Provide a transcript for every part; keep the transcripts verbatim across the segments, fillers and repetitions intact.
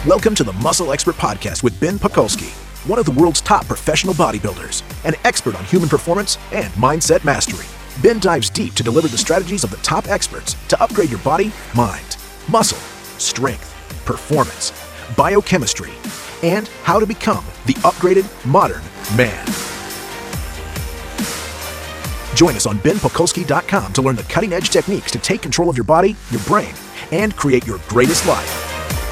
Welcome to the Muscle Expert Podcast with Ben Pakulski, one of the world's top professional bodybuilders, an expert on human performance and mindset mastery. Ben dives deep to deliver the strategies of the top experts to upgrade your body, mind, muscle, strength, performance, biochemistry, and how to become the upgraded modern man. Join us on ben pakulski dot com to learn the cutting-edge techniques to take control of your body, your brain, and create your greatest life.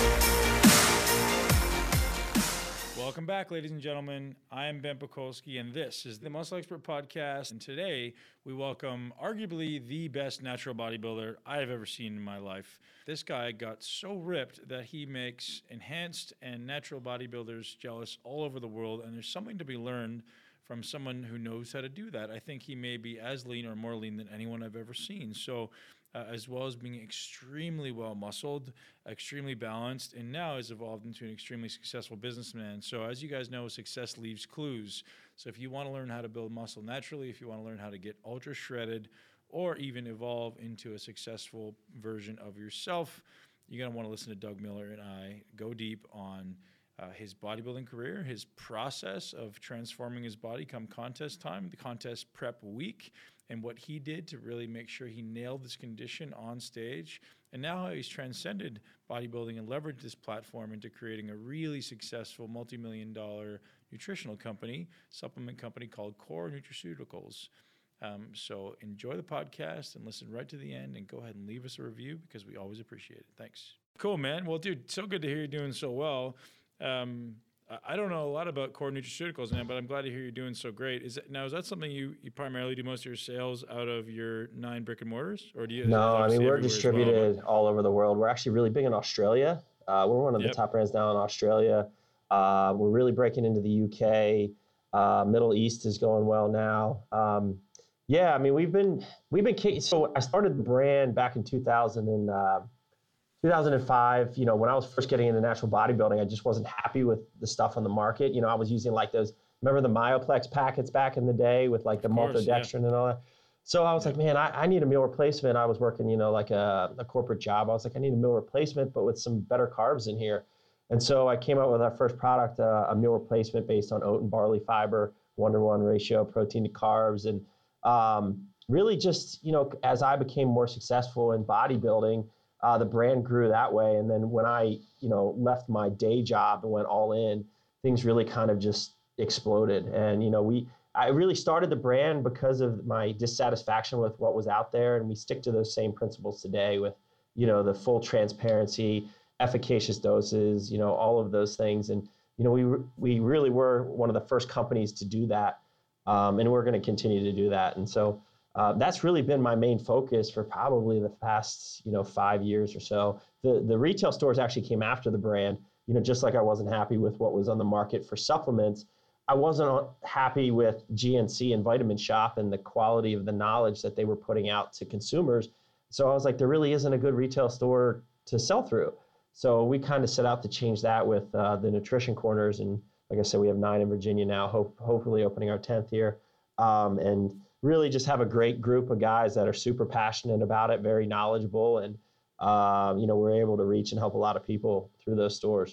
Welcome back, ladies and gentlemen. I am Ben Pakulski, and this is the Muscle Expert Podcast. And today, we welcome arguably the best natural bodybuilder I have ever seen in my life. This guy got so ripped that he makes enhanced and natural bodybuilders jealous all over the world, and there's something to be learned from someone who knows how to do that. I think he may be as lean or more lean than anyone I've ever seen. So, uh, as well as being extremely well-muscled, extremely balanced, and now has evolved into an extremely successful businessman. So as you guys know, success leaves clues. So if you want to learn how to build muscle naturally, if you want to learn how to get ultra shredded, or even evolve into a successful version of yourself, you're going to want to listen to Doug Miller and I go deep on Uh, his bodybuilding career, his process of transforming his body come contest time, the contest prep week, and what he did to really make sure he nailed this condition on stage, and now how he's transcended bodybuilding and leveraged this platform into creating a really successful multi-million dollar nutritional company, supplement company called Core Nutraceuticals. Um, so enjoy the podcast and listen right to the end, and go ahead and leave us a review because we always appreciate it. Thanks. Cool, man. Well, dude, so good to hear you're doing so well. Um, I don't know a lot about Core Nutraceuticals, man, but I'm glad to hear you're doing so great. Is it, now, is that something you, you primarily do most of your sales out of your nine brick and mortars, or do you? No, I mean, we're distributed well, all over the world. We're actually really big in Australia. Uh, we're one of yep. the top brands now in Australia. Uh, we're really breaking into the U K. Uh, Middle East is going well now. Um, yeah, I mean, we've been we've been so I started the brand back in two thousand and. Uh, two thousand five, you know, when I was first getting into natural bodybuilding, I just wasn't happy with the stuff on the market. You know, I was using like those, remember the Myoplex packets back in the day with like the course, maltodextrin yeah. and all that. So I was yeah. like, man, I, I need a meal replacement. I was working, you know, like a, a corporate job. I was like, I need a meal replacement, but with some better carbs in here. And so I came out with our first product, uh, a meal replacement based on oat and barley fiber, one to one ratio, protein to carbs. And um, really just, you know, as I became more successful in bodybuilding, Uh, the brand grew that way. And then when I, you know, left my day job and went all in, things really kind of just exploded. And, you know, we, I really started the brand because of my dissatisfaction with what was out there. And we stick to those same principles today with, you know, the full transparency, efficacious doses, you know, all of those things. And, you know, we, we really were one of the first companies to do that. Um, and we're going to continue to do that. And so, Uh, that's really been my main focus for probably the past, you know, five years or so. The the retail stores actually came after the brand, you know, just like I wasn't happy with what was on the market for supplements. I wasn't happy with G N C and Vitamin Shop and the quality of the knowledge that they were putting out to consumers. So I was like, there really isn't a good retail store to sell through. So we kind of set out to change that with uh, the nutrition corners. And like I said, we have nine in Virginia now, hope, hopefully opening our tenth here. Um, and really just have a great group of guys that are super passionate about it, very knowledgeable. And, um, you know, we're able to reach and help a lot of people through those stores.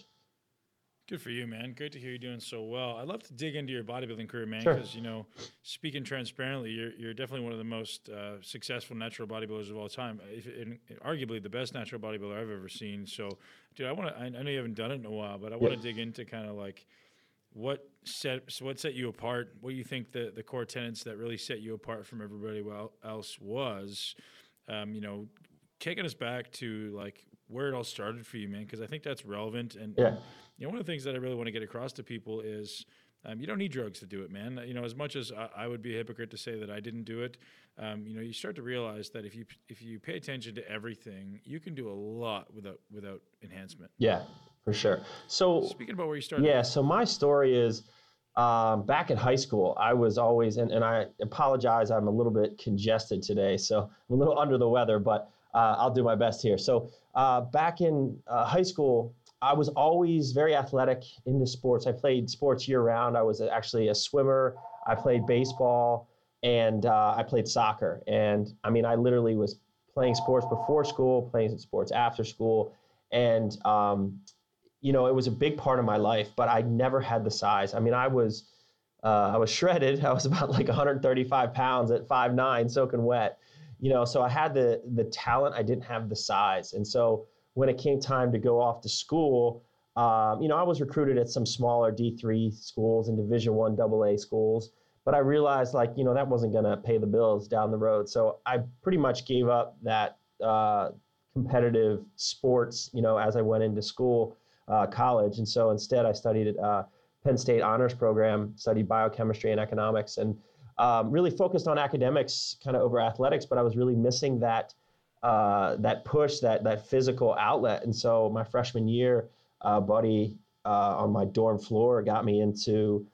Good for you, man. Great to hear you doing so well. I'd love to dig into your bodybuilding career, man, Sure. because, you know, speaking transparently, you're you're definitely one of the most uh, successful natural bodybuilders of all time. If, and arguably the best natural bodybuilder I've ever seen. So, dude, I want to, I know you haven't done it in a while, but I want to yeah. dig into kind of like, What set what set you apart? What do you think the, the core tenets that really set you apart from everybody else was? Um, you know, taking us back to like where it all started for you, man, because I think that's relevant. And yeah. you know, one of the things that I really want to get across to people is um, you don't need drugs to do it, man. You know, as much as I, I would be a hypocrite to say that I didn't do it, um, you know, you start to realize that if you if you pay attention to everything, you can do a lot without without enhancement. Yeah. For sure. So speaking about where you started. Yeah. So my story is um, back in high school, I was always, and, and I apologize, I'm a little bit congested today, so I'm a little under the weather, but uh, I'll do my best here. So uh, back in uh, high school, I was always very athletic, into sports. I played sports year round. I was actually a swimmer. I played baseball and uh, I played soccer. And I mean, I literally was playing sports before school, playing sports after school. And um, you know, it was a big part of my life, but I never had the size. I mean, I was, uh, I was shredded. I was about like one hundred thirty-five pounds at five nine, soaking wet, you know, so I had the, the talent. I didn't have the size. And so when it came time to go off to school, um, you know, I was recruited at some smaller D three schools and Division One double A schools, but I realized like, you know, that wasn't going to pay the bills down the road. So I pretty much gave up that, uh, competitive sports, you know, as I went into school. Uh, college. And so instead I studied at uh, Penn State Honors Program, studied biochemistry and economics, and um, really focused on academics kind of over athletics, but I was really missing that uh, that push, that that physical outlet. And so my freshman year, uh, buddy uh, on my dorm floor got me into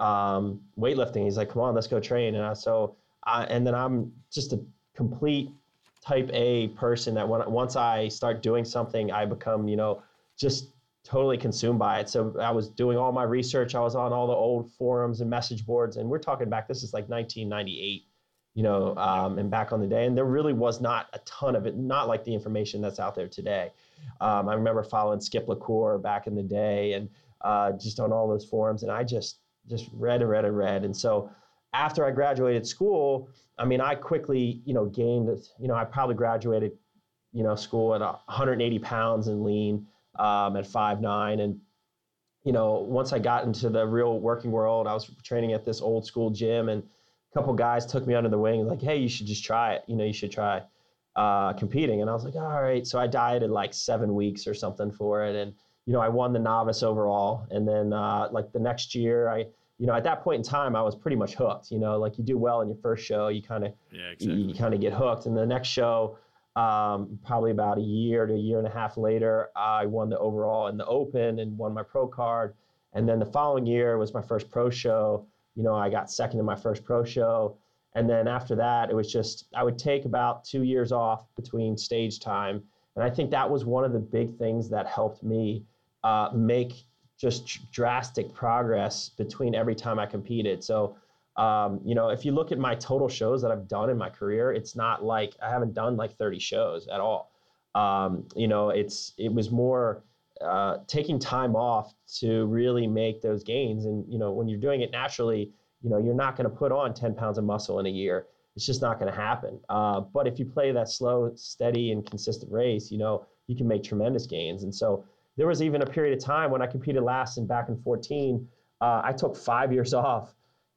um, weightlifting. He's like, come on, let's go train. And I, so, I, and then I'm just a complete type A person that when, once I start doing something, I become, you know, just totally consumed by it. So I was doing all my research. I was on all the old forums and message boards, and we're talking back, this is like nineteen ninety-eight, you know, um, and back on the day. And there really was not a ton of it, not like the information that's out there today. Um, I remember following Skip LaCour back in the day and uh, just on all those forums. And I just, just read and read and read. And so after I graduated school, I mean, I quickly, you know, gained, you know, I probably graduated, you know, school at one hundred eighty pounds and lean. Um, at five nine. And, you know, once I got into the real working world, I was training at this old school gym, and a couple guys took me under the wing, like, hey, you should just try it. You know, you should try uh, competing. And I was like, all right. So I dieted like seven weeks or something for it. And, you know, I won the novice overall. And then uh, like the next year, I, you know, at that point in time, I was pretty much hooked. You know, like you do well in your first show, you kind of, yeah, exactly. you, you kind of get hooked. And the next show, Um, probably about a year to a year and a half later, I won the overall in the Open and won my pro card. And then the following year was my first pro show. You know, I got second in my first pro show. And then after that, it was just, I would take about two years off between stage time. And I think that was one of the big things that helped me uh, make just drastic progress between every time I competed. So Um, you know, if you look at my total shows that I've done in my career, it's not like I haven't done like thirty shows at all. Um, you know, it's it was more uh, taking time off to really make those gains. And, you know, when you're doing it naturally, you know, you're not going to put on ten pounds of muscle in a year. It's just not going to happen. Uh, but if you play that slow, steady, and consistent race, you know, you can make tremendous gains. And so there was even a period of time when I competed last and back in fourteen, uh, I took five years off.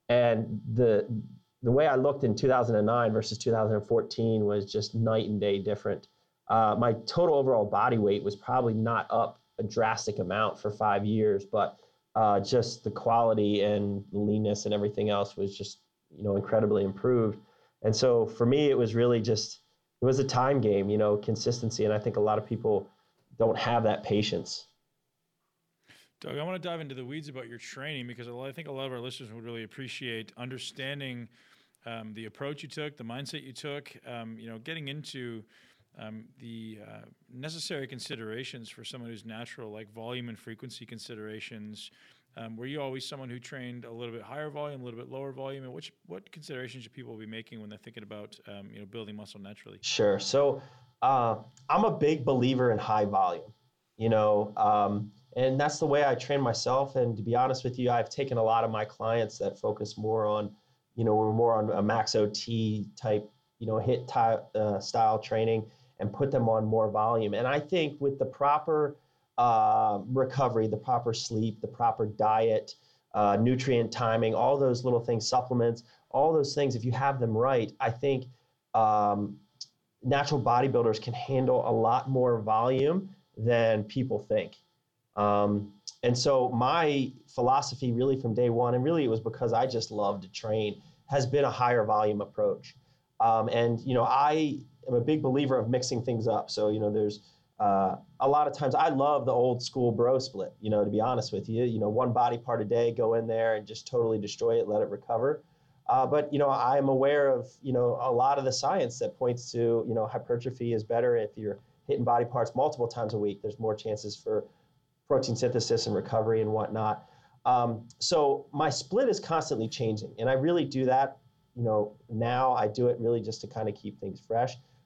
And the the way I looked in two thousand nine versus two thousand fourteen was just night and day different. Uh, my total overall body weight was probably not up a drastic amount for five years, but uh, just the quality and leanness and everything else was just, you know, incredibly improved. And so for me, it was really just, it was a time game, you know, consistency. And I think a lot of people don't have that patience. Doug, I want to dive into the weeds about your training, because I think a lot of our listeners would really appreciate understanding um, the approach you took, the mindset you took, um, you know, getting into um, the uh, necessary considerations for someone who's natural, like volume and frequency considerations. Um, were you always someone who trained a little bit higher volume, a little bit lower volume? And which, what considerations should people be making when they're thinking about, um, you know, building muscle naturally? Sure. So uh, I'm a big believer in high volume, you know, um, and that's the way I train myself. And to be honest with you, I've taken a lot of my clients that focus more on, you know, we're more on a max O T type, you know, hit type, uh, style training, and put them on more volume. And I think with the proper uh, recovery, the proper sleep, the proper diet, uh, nutrient timing, all those little things, supplements, all those things, if you have them right, I think um, natural bodybuilders can handle a lot more volume than people think. Um, and so my philosophy really from day one, and really it was because I just love to train, has been a higher volume approach. Um, and, you know, I am a big believer of mixing things up. So, you know, there's uh, a lot of times I love the old school bro split, you know, to be honest with you, you know, one body part a day, go in there and just totally destroy it, let it recover. Uh, but, you know, I'm aware of, you know, a lot of the science that points to, you know, hypertrophy is better if you're hitting body parts multiple times a week. There's more chances for protein synthesis and recovery and whatnot. Um, so my split is constantly changing, and I really do that. You know, now I do it really just to kind of keep things fresh.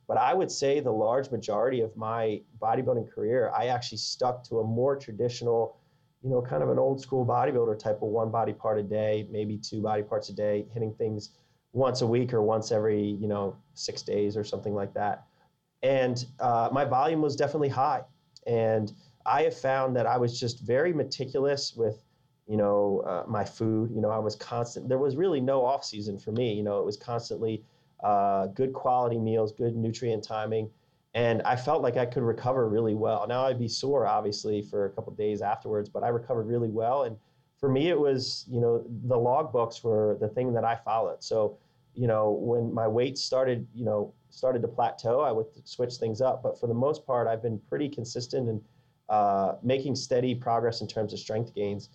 But I would say the large majority of my bodybuilding career, I actually stuck to a more traditional, you know, kind of an old school bodybuilder type of one body part a day, maybe two body parts a day, hitting things once a week or once every, you know, six days or something like that. And uh, my volume was definitely high. And I have found that I was just very meticulous with, you know, uh, my food. You know, I was constant. There was really no off season for me. You know, it was constantly uh, good quality meals, good nutrient timing. And I felt like I could recover really well. Now I'd be sore, obviously, for a couple of days afterwards, but I recovered really well. And for me, it was, you know, the log books were the thing that I followed. So, you know, when my weight started, you know, started to plateau, I would switch things up. But for the most part, I've been pretty consistent in uh, making steady progress in terms of strength gains,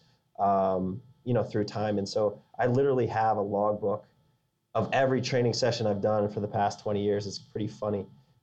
um, you know, through time. And so I literally have a logbook of every training session I've done for the past twenty years. It's pretty funny.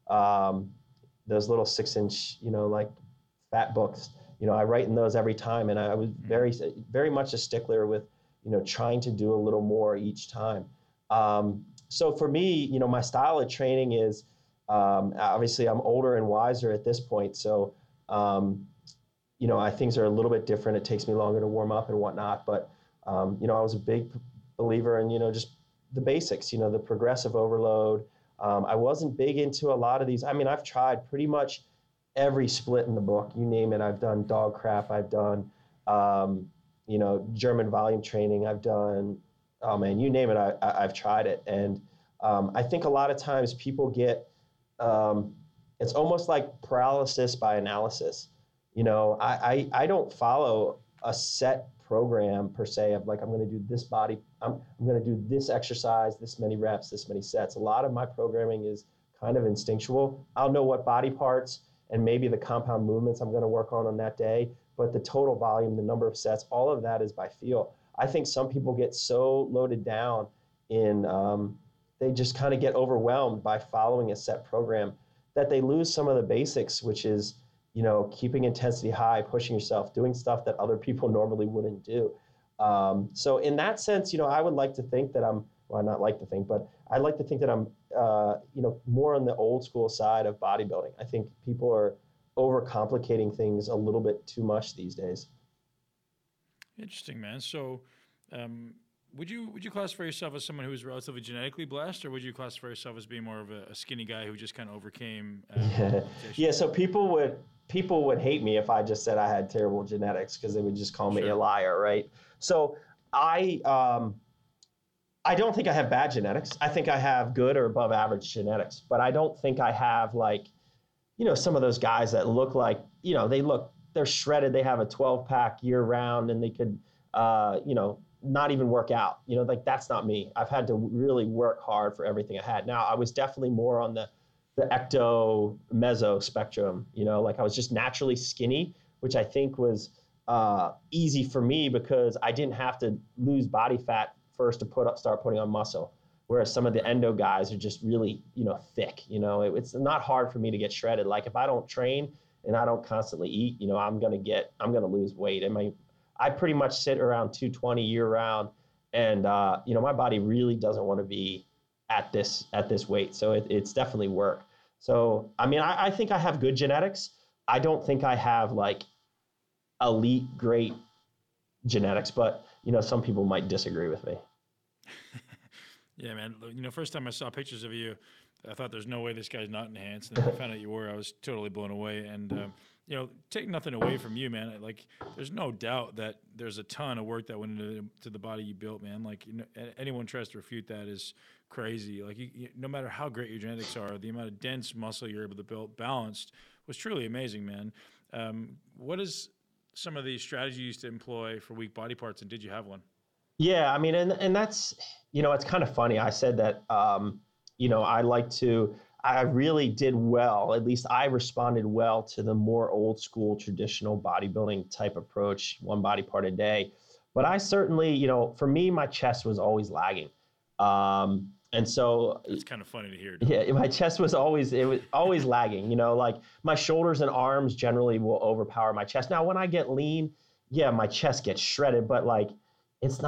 Um, those little six inch, you know, like fat books, you know, I write in those every time. And I was very, very much a stickler with, you know, trying to do a little more each time. Um, so for me, you know, my style of training is, um, obviously I'm older and wiser at this point. So, um, you know, I, things are a little bit different. It takes me longer to warm up and whatnot. But, um, you know, I was a big believer in, you know, just the basics, you know, the progressive overload. Um, I wasn't big into a lot of these. I mean, I've tried pretty much every split in the book. You name it. I've done dog crap. I've done, um, you know, German volume training. I've done, oh man, you name it. I, I, I've tried it. And um, I think a lot of times people get, um, it's almost like paralysis by analysis. You know, I, I, I don't follow a set program per se of like, I'm going to do this body, I'm, I'm going to do this exercise, this many reps, this many sets. A lot of my programming is kind of instinctual. I'll know what body parts and maybe the compound movements I'm going to work on on that day, but the total volume, the number of sets, all of that is by feel. I think some people get so loaded down in, um, they just kind of get overwhelmed by following a set program that they lose some of the basics, which is, you know, keeping intensity high, pushing yourself, doing stuff that other people normally wouldn't do. Um, so in that sense, you know, I would like to think that I'm, well, not like to think, but I'd like to think that I'm, uh, you know, more on the old school side of bodybuilding. I think people are overcomplicating things a little bit too much these days. Interesting, man. So um, would you would you classify yourself as someone who is relatively genetically blessed, or would you classify yourself as being more of a, a skinny guy who just kind of overcame? Uh, yeah. yeah, so people would people would hate me if I just said I had terrible genetics, because they would just call me sure. a liar, right? So I um, I don't think I have bad genetics. I think I have good or above average genetics, but I don't think I have like, you know, some of those guys that look like, you know, they look, they're shredded. They have a twelve pack year round and they could, uh, you know, not even work out, you know, like that's not me. I've had to really work hard for everything I had. Now I was definitely more on the, the ecto meso spectrum, you know, like I was just naturally skinny, which I think was uh, easy for me because I didn't have to lose body fat first to put up, start putting on muscle. Whereas some of the endo guys are just really, you know, thick, you know, it, it's not hard for me to get shredded. Like if I don't train and I don't constantly eat, you know, I'm going to get, I'm going to lose weight. And my, I pretty much sit around two twenty year round. And, uh, you know, my body really doesn't want to be at this, at this weight. So it, it's definitely work. So, I mean, I, I think I have good genetics. I don't think I have like elite, great genetics, but, you know, some people might disagree with me. Yeah, man. You know, first time I saw pictures of you, I thought there's no way this guy's not enhanced. And then I found out you were. I was totally blown away. And, um, you know, take nothing away from you, man. Like, there's no doubt that there's a ton of work that went into the, to the body you built, man. Like, you know, anyone tries to refute that is crazy. Like, you, you, no matter how great your genetics are, the amount of dense muscle you're able to build balanced was truly amazing, man. Um, what is some of the strategies you used to employ for weak body parts, and did you have one? Yeah, I mean, and and that's, you know, it's kind of funny. I said that, um, you know, I like to, I really did well, at least I responded well to the more old school traditional bodybuilding type approach, one body part a day. But I certainly, you know, for me, my chest was always lagging. Um, and so it's kind of funny to hear. Yeah, my chest was always, it was always lagging, you know, like my shoulders and arms generally will overpower my chest. Now, when I get lean, yeah, my chest gets shredded, but like, it's not,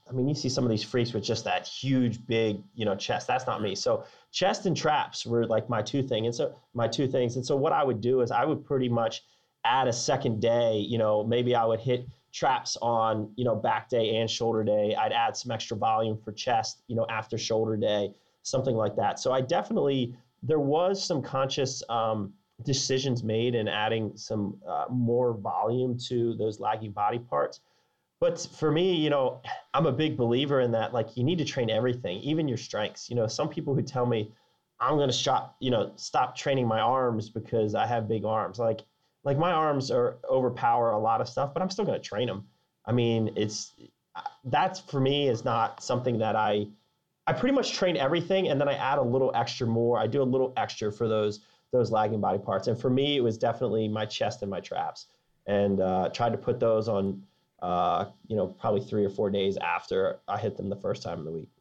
I mean, you see some of these freaks with just that huge, big, you know, chest. That's not me. So chest and traps were like my two thing. And so my two things. And so what I would do is I would pretty much add a second day, you know, maybe I would hit traps on, you know, back day and shoulder day. I'd add some extra volume for chest, you know, after shoulder day, something like that. So I definitely, there was some conscious um, decisions made in adding some uh, more volume to those lagging body parts. But for me, you know, I'm a big believer in that, like, you need to train everything, even your strengths. You know, some people who tell me I'm going to stop, you know, stop training my arms because I have big arms. Like, like my arms are overpower a lot of stuff, but I'm still going to train them. I mean, it's, that's for me is not something that I, I pretty much train everything. And then I add a little extra more. I do a little extra for those, those lagging body parts. And for me, it was definitely my chest and my traps, and uh, tried to put those on, uh, you know, probably three or four days after I hit them the first time in the week.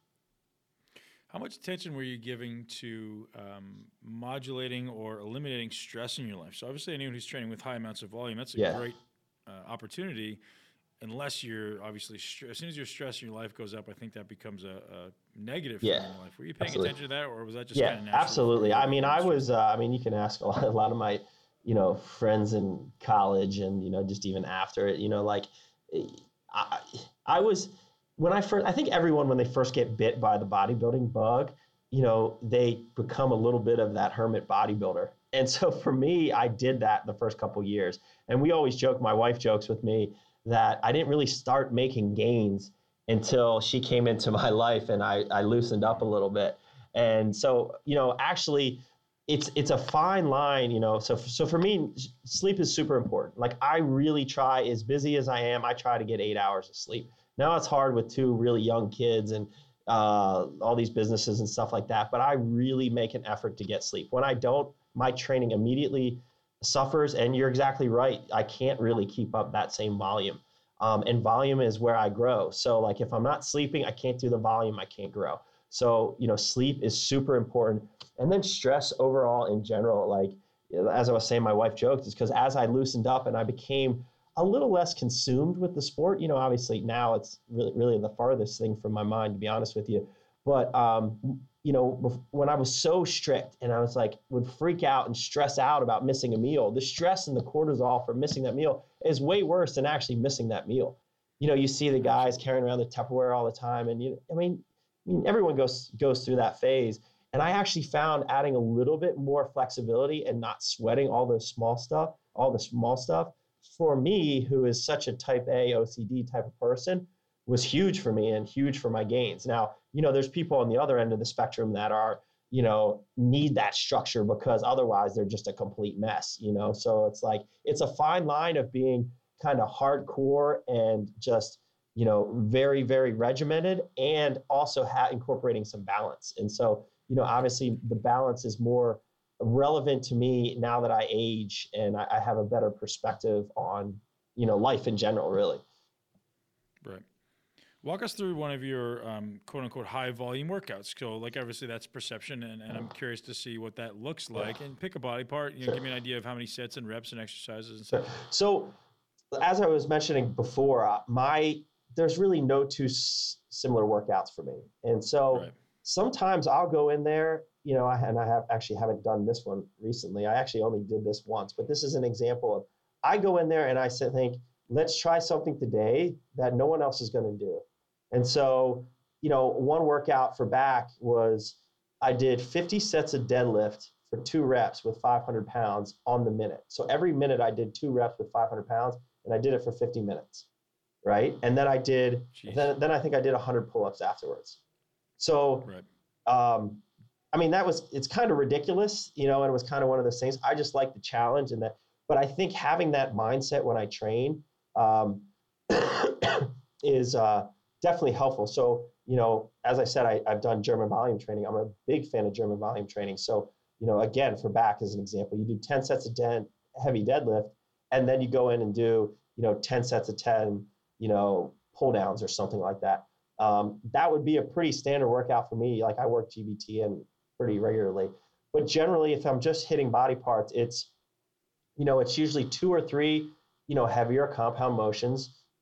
How much attention were you giving to um, modulating or eliminating stress in your life? So obviously anyone who's training with high amounts of volume, that's a yeah. great uh, opportunity, unless you're obviously, str- as soon as your stress in your life goes up, I think that becomes a, a negative yeah. thing in your life. Were you paying absolutely. attention to that, or was that just yeah, kind of natural? Absolutely. I mean, I was, uh, I mean, you can ask a lot, a lot of my, you know, friends in college and, you know, just even after it, you know, like, I, I was, when I first, I think everyone, when they first get bit by the bodybuilding bug, you know, they become a little bit of that hermit bodybuilder. And so for me, I did that the first couple of years. And we always joke, my wife jokes with me that I didn't really start making gains until she came into my life and I, I loosened up a little bit. And so, you know, actually, it's it's a fine line, you know. So so for me, sleep is super important. Like, I really try, as busy as I am, I try to get eight hours of sleep. Now it's hard with two really young kids and uh, all these businesses and stuff like that. But I really make an effort to get sleep. When I don't, my training immediately suffers. And you're exactly right. I can't really keep up that same volume. Um, and volume is where I grow. So like, if I'm not sleeping, I can't do the volume. I can't grow. So, you know, sleep is super important. And then stress overall in general, like, as I was saying, my wife joked, is because as I loosened up and I became a little less consumed with the sport, you know, obviously now it's really, really the farthest thing from my mind, to be honest with you. But, um, you know, when I was so strict and I was like, would freak out and stress out about missing a meal, the stress and the cortisol for missing that meal is way worse than actually missing that meal. You know, you see the guys carrying around the Tupperware all the time. And, you, I mean, I mean, everyone goes goes through that phase. And I actually found adding a little bit more flexibility and not sweating all the small stuff, all the small stuff, for me, who is such a type A O C D type of person, was huge for me and huge for my gains. Now, you know, there's people on the other end of the spectrum that are, you know, need that structure because otherwise they're just a complete mess, you know? So it's like, it's a fine line of being kind of hardcore and just, you know, very, very regimented, and also ha- incorporating some balance. And so, you know, obviously the balance is more relevant to me now that I age and I, I have a better perspective on, you know, life in general, really. Right. Walk us through one of your um, quote unquote high volume workouts. So like, obviously that's perception, and, and I'm curious to see what that looks like. And pick a body part, you know, sure. Give me an idea of how many sets and reps and exercises and stuff. So as I was mentioning before, uh, my, there's really no two s- similar workouts for me. And so right. sometimes I'll go in there, you know, I, and I have actually haven't done this one recently. I actually only did this once, but this is an example of, I go in there and I think, let's try something today that no one else is going to do. And so, you know, one workout for back was I did fifty sets of deadlift for two reps with five hundred pounds on the minute. So every minute I did two reps with five hundred pounds, and I did it for fifty minutes. Right. And then I did, then, then I think I did one hundred pull-ups afterwards. So, right. um, I mean, that was, it's kind of ridiculous, you know, and it was kind of one of those things. I just like the challenge and that, but I think having that mindset when I train um, is uh, definitely helpful. So, you know, as I said, I, I've done German volume training. I'm a big fan of German volume training. So, you know, again, for back as an example, you do ten sets of dead, heavy deadlift, and then you go in and do, you know, ten sets of ten, you know, pull downs or something like that. Um, that would be a pretty standard workout for me. Like, I work G B T in pretty regularly, but generally if I'm just hitting body parts, it's, you know, it's usually two or three, you know, heavier compound motions.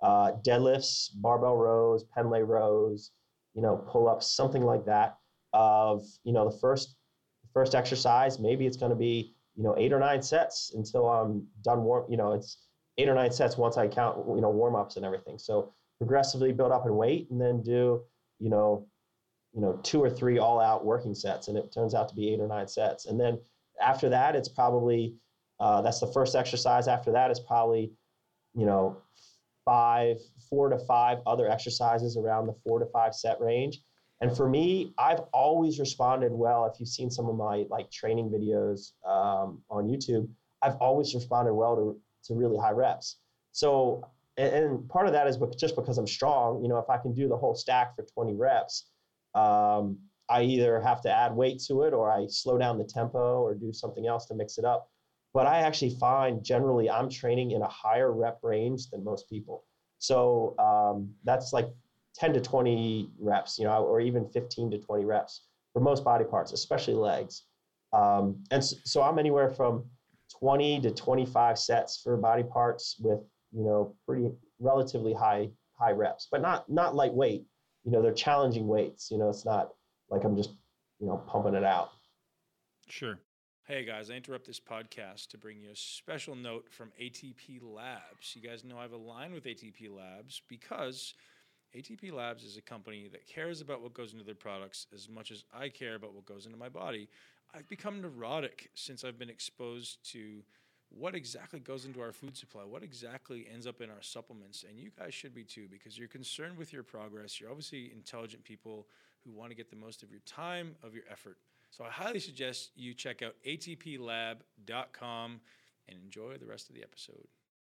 uh, deadlifts, barbell rows, Pendlay rows, you know, pull-ups, something like that. Of, you know, the first first exercise, maybe it's going to be, you know, eight or nine sets until I'm done warm. You know, it's eight or nine sets once I count, you know, warm-ups and everything. So progressively build up in weight, and then do, you know, you know, two or three all-out working sets, and it turns out to be eight or nine sets. And then after that, it's probably uh, that's the first exercise. After that is probably, you know, five, four to five other exercises around the four to five set range. And for me, I've always responded well. If you've seen some of my like training videos um, on YouTube, I've always responded well to, to really high reps. So, and, and part of that is just because I'm strong. You know, if I can do the whole stack for twenty reps, um, I either have to add weight to it, or I slow down the tempo, or do something else to mix it up. But I actually find generally I'm training in a higher rep range than most people. So um, that's like ten to twenty reps, you know, or even fifteen to twenty reps for most body parts, especially legs. Um, and so, so I'm anywhere from twenty to twenty-five sets for body parts with, you know, pretty relatively high, high reps, but not, not lightweight. You know, they're challenging weights. You know, it's not like I'm just, you know, pumping it out. Sure. Hey guys, I interrupt this podcast to bring you a special note from A T P Labs. You guys know I've aligned with A T P Labs because A T P Labs is a company that cares about what goes into their products as much as I care about what goes into my body. I've become neurotic since I've been exposed to what exactly goes into our food supply, what exactly ends up in our supplements, and you guys should be too, because you're concerned with your progress. You're obviously intelligent people who want to get the most of your time, of your effort. So I highly suggest you check out A T P lab dot com and enjoy the rest of the episode.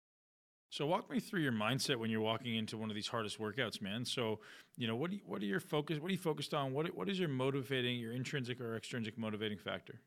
So walk me through your mindset when you're walking into one of these hardest workouts, man. So, you know, what do you, what are your focus? What are you focused on? What what is your motivating, your intrinsic or extrinsic motivating factor?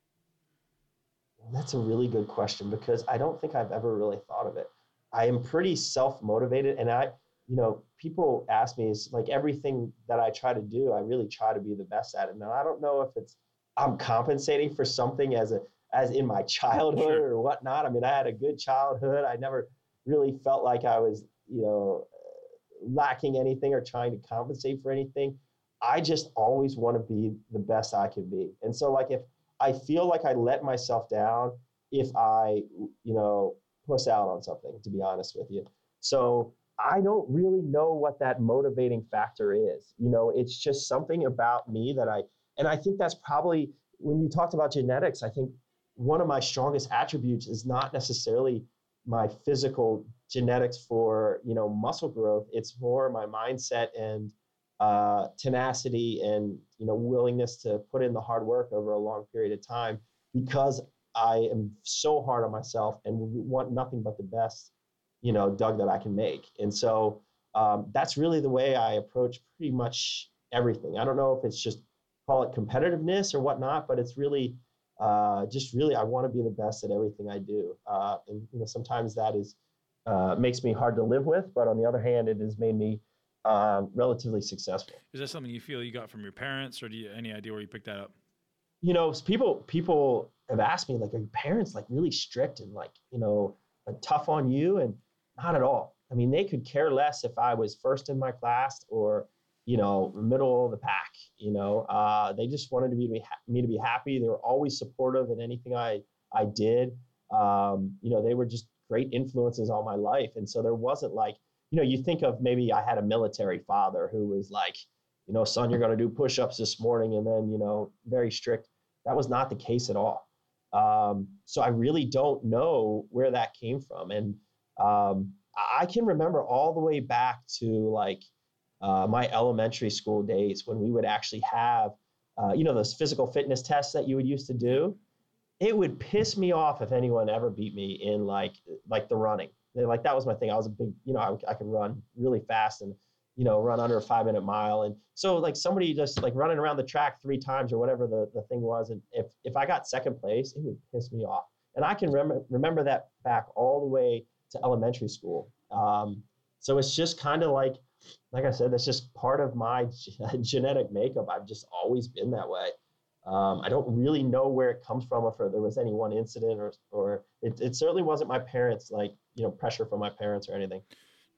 That's a really good question, because I don't think I've ever really thought of it. I am pretty self-motivated, and I, you know, people ask me, is like everything that I try to do, I really try to be the best at it. Now, I don't know if it's I'm compensating for something as a as in my childhood sure. or whatnot. I mean, I had a good childhood. I never really felt like I was, you know, lacking anything or trying to compensate for anything. I just always want to be the best I can be. And so like, if I feel like I let myself down, if I, you know, puss out on something, to be honest with you. So I don't really know what that motivating factor is. You know, it's just something about me that I, and I think that's probably, when you talked about genetics, I think one of my strongest attributes is not necessarily my physical genetics for, you know, muscle growth. It's more my mindset and uh, tenacity and, you know, willingness to put in the hard work over a long period of time, because I am so hard on myself and want nothing but the best, you know, Doug that I can make. And so um, that's really the way I approach pretty much everything. I don't know if it's just, call it competitiveness or whatnot, but it's really uh, just really, I want to be the best at everything I do. Uh, and, you know, sometimes that is, uh, makes me hard to live with, but on the other hand, it has made me um, relatively successful. Is that something you feel you got from your parents, or do you have any idea where you picked that up? You know, people, people have asked me, like, are your parents like really strict and like, you know, like, tough on you? And not at all. I mean, they could care less if I was first in my class or, you know, middle of the pack. You know, uh, they just wanted to be, to be ha- me to be happy. They were always supportive in anything I, I did. Um, you know, they were just great influences all my life. And so there wasn't like, you know, you think of maybe I had a military father who was like, you know, son, you're going to do push-ups this morning, and then, you know, very strict. That was not the case at all. Um, so I really don't know where that came from. And um, I can remember all the way back to like uh, my elementary school days when we would actually have, uh, you know, those physical fitness tests that you would used to do. It would piss me off if anyone ever beat me in like, like the running. Like that was my thing. I was a big, you know, I, I could run really fast and, you know, run under a five minute mile. And so like somebody just like running around the track three times or whatever the, the thing was. And if, if I got second place, it would piss me off. And I can remember, remember that back all the way to elementary school. Um, so it's just kind of like, like I said, that's just part of my g- genetic makeup. I've just always been that way. Um, I don't really know where it comes from, if there was any one incident or, or it, it certainly wasn't my parents, like, you know, pressure from my parents or anything.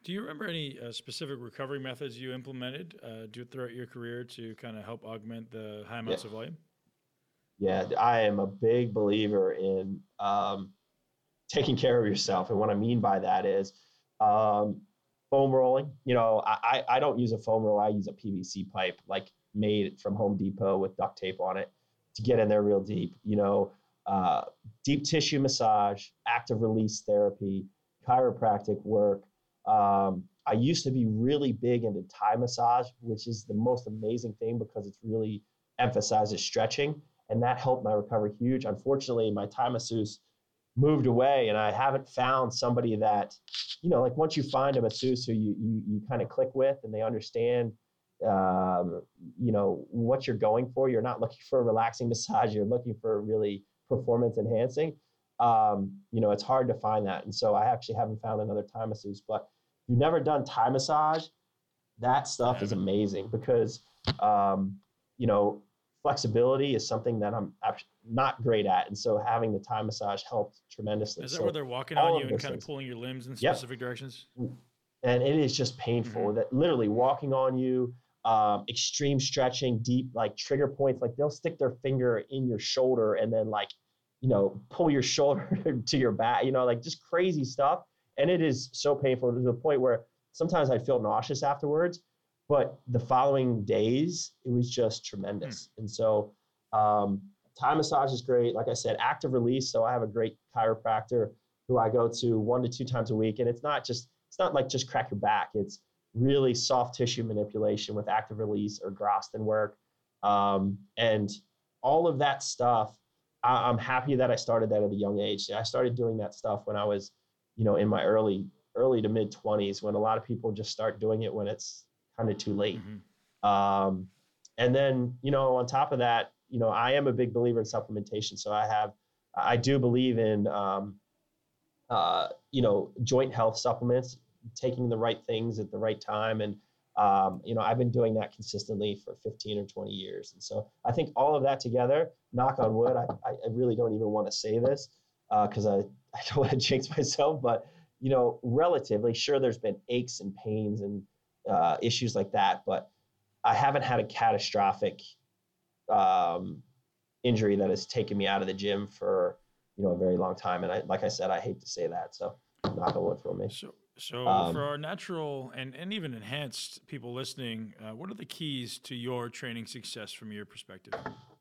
Do you remember any uh, specific recovery methods you implemented uh, do, throughout your career to kind of help augment the high amounts Yeah. of volume? Yeah, I am a big believer in um, taking care of yourself. And what I mean by that is um, foam rolling. You know, I, I don't use a foam roll. I use a P V C pipe, like made from Home Depot with duct tape on it to get in there real deep. You know, uh, deep tissue massage, active release therapy, chiropractic work. Um, I used to be really big into Thai massage, which is the most amazing thing because it's really emphasizes stretching. And that helped my recovery huge. Unfortunately, my Thai masseuse moved away, and I haven't found somebody that, you know, like once you find a masseuse who you you, you kind of click with and they understand, um, you know, what you're going for. You're not looking for a relaxing massage. You're looking for really performance enhancing. Um, you know, it's hard to find that. And so I actually haven't found another Thai masseuse. But if you've never done Thai massage, that stuff is amazing because, um, you know, flexibility is something that I'm not great at. And so having the Thai massage helped tremendously. Is that so where they're walking on you and kind things. of pulling your limbs in Yep. specific directions? And it is just painful Mm-hmm. that literally walking on you, um, extreme stretching, deep, like trigger points, like they'll stick their finger in your shoulder and then like, you know, pull your shoulder to your back, you know, like just crazy stuff. And it is so painful to the point where sometimes I'd feel nauseous afterwards. But the following days, it was just tremendous. Mm. And so um, Thai massage is great. Like I said, active release. So I have a great chiropractor who I go to one to two times a week. And it's not just, it's not like just crack your back. It's really soft tissue manipulation with active release or Groston work. Um, and all of that stuff, I, I'm happy that I started that at a young age. I started doing that stuff when I was, you know, in my early, early to mid twenties, when a lot of people just start doing it when it's kind of too late. Mm-hmm. Um, and then, you know, on top of that, you know, I am a big believer in supplementation. So I have, I do believe in, um, uh, you know, joint health supplements, taking the right things at the right time. And, um, you know, I've been doing that consistently for fifteen or twenty years. And so I think all of that together, knock on wood, I, I really don't even want to say this because uh, I, I don't want to jinx myself, but, you know, relatively, sure, there's been aches and pains and uh, issues like that, but I haven't had a catastrophic um, injury that has taken me out of the gym for, you know, a very long time. And I, like I said, I hate to say that. So knock on wood for me. So, so um, for our natural and, and even enhanced people listening, uh, what are the keys to your training success from your perspective?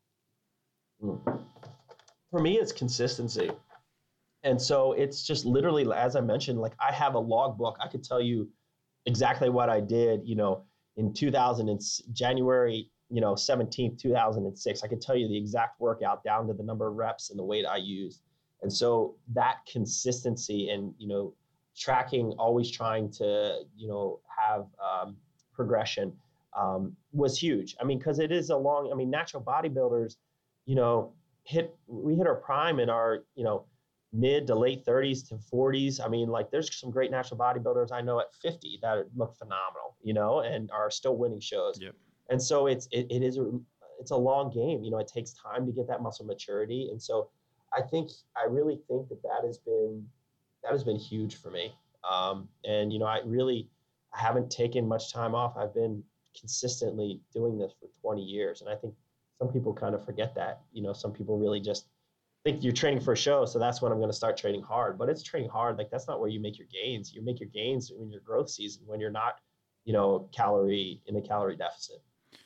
For me, it's consistency. And so it's just literally, as I mentioned, like I have a logbook. I could tell you exactly what I did, you know, in two thousand and January, you know, seventeenth, two thousand six. I could tell you the exact workout down to the number of reps and the weight I used. And so that consistency and, you know, tracking, always trying to, you know, have um, progression um, was huge. I mean, because it is a long, I mean, natural bodybuilders, you know, hit, we hit our prime in our, you know, mid to late thirties to forties. I mean, like there's some great natural bodybuilders I know at fifty that look phenomenal, you know, and are still winning shows. Yep. And so it's, it, it is, a, it's a long game, you know, it takes time to get that muscle maturity. And so I think, I really think that that has been, that has been huge for me. Um, and, you know, I really, I haven't taken much time off. I've been consistently doing this for twenty years. And I think some people kind of forget that, you know, some people really just think you're training for a show, so that's when I'm going to start training hard. But it's training hard. Like that's not where you make your gains. You make your gains in your growth season when you're not, you know, calorie in a calorie deficit.